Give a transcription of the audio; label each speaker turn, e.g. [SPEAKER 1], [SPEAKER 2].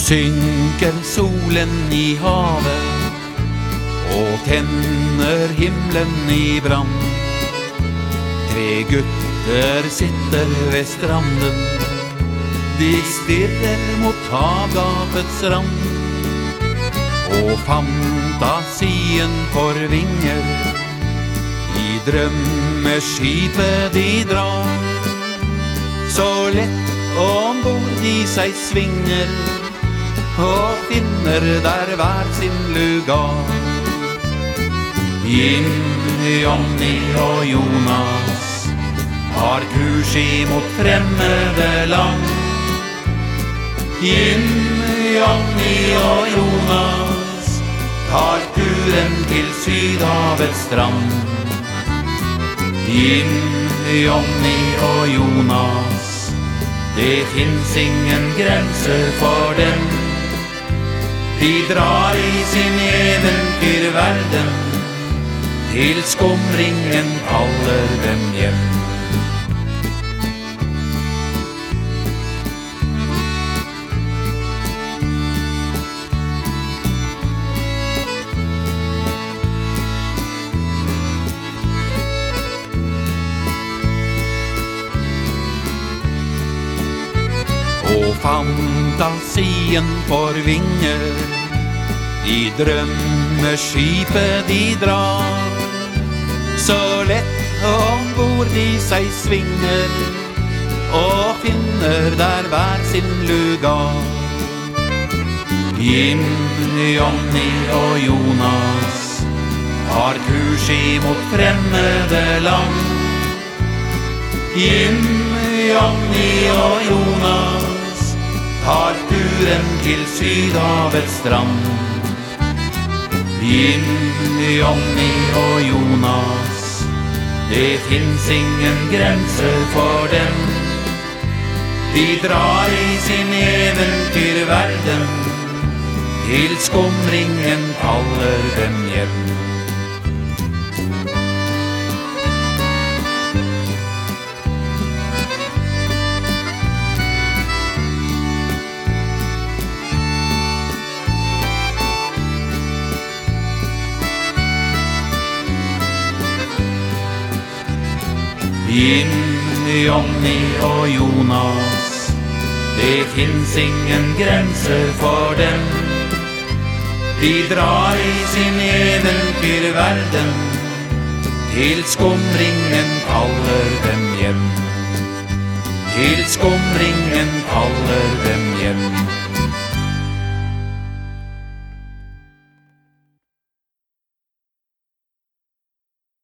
[SPEAKER 1] synker solen i havet og tenner himmelen i brann. Tre gutter sitter ved stranden, de stirrer mot havgapets rand. Og fantasien får vinger, i drømmeskipet de drar. Så lett ombord de seg svinger, og finner der hver sin lugar. Jim, Jonny og Jonas har kurs imot fremmede land. Jim, Jonny og Jonas tar turen til Sydhavets strand. Jim, Jonny og Jonas, det finnes ingen grenser for dem. De drar i sin eventyrverden, til skumringen kaller dem hjem. Og fantasien får vinger, i drømmeskipet de drar. Så lett ombord de seg svinger, og finner der hver sin lugar. Jim, Jonny og Jonas har kurs imot fremmede land. Jim, Jonny og Jonas tar turen til Sydhavets strand. Jim, Jonny og Jonas, det finnes ingen grenser for dem. De drar i sin eventyrverden, til skumringen kaller dem hjem. Jim, Jonny og Jonas, det finnes ingen grenser for dem. De drar i sin eventyrverden, til skumringen kaller dem hjem. Til skumringen kaller dem hjem.